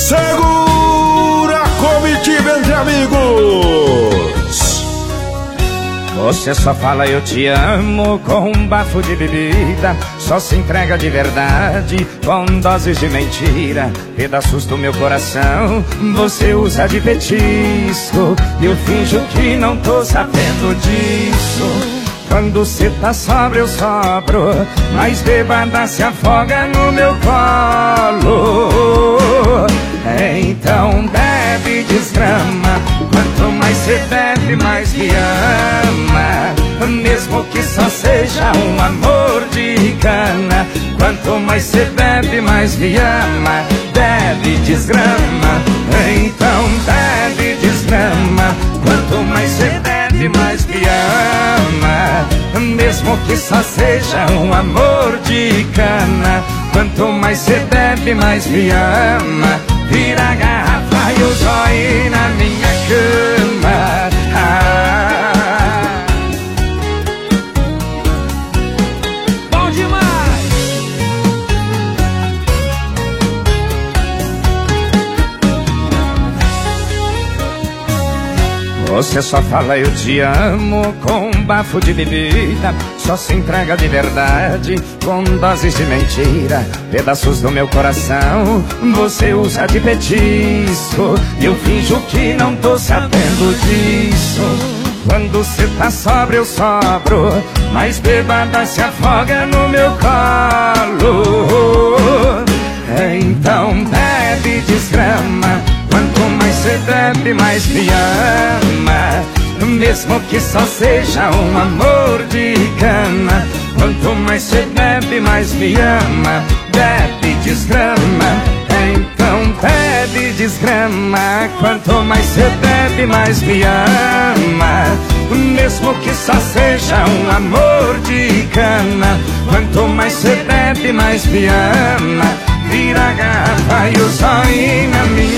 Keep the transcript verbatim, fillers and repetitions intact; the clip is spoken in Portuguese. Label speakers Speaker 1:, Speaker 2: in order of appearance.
Speaker 1: Segura a comitiva entre amigos.
Speaker 2: Você só fala eu te amo com um bafo de bebida, só se entrega de verdade com doses de mentira. Pedaços do meu coração você usa de petisco, eu finjo que não tô sabendo disso. Quando cê tá sóbrio eu sobro, mas bêbada se afoga no meu colo. Então bebe, desgrama, quanto mais cê bebe mais me ama. Mesmo que só seja um amor de cana, quanto mais cê bebe mais me ama. Bebe, desgrama, então bebe, desgrama, quanto mais cê bebe mais me ama. Mesmo que só seja um amor de cana, quanto mais cê bebe mais me ama. Vira a garrafa e o zóio na minha cama. Ah. Bom demais! Você só fala eu te amo com um bafo de bebida, só se entrega de verdade com doses de mentira. Pedaços do meu coração você usa de petisco, eu finjo que não tô sabendo disso. Quando cê tá sóbrio eu sobro, mas bêbada se afoga no meu colo. Então bebe, desgrama, quanto mais cê bebe mais me ama. Mesmo que só seja um amor de cana, quanto mais cê bebe mais me ama. Bebe, desgrama, então bebe, desgrama, quanto mais cê bebe mais me ama. Mesmo que só seja um amor de cana, quanto mais cê bebe mais me ama. Vira a garrafa e o zóio na minha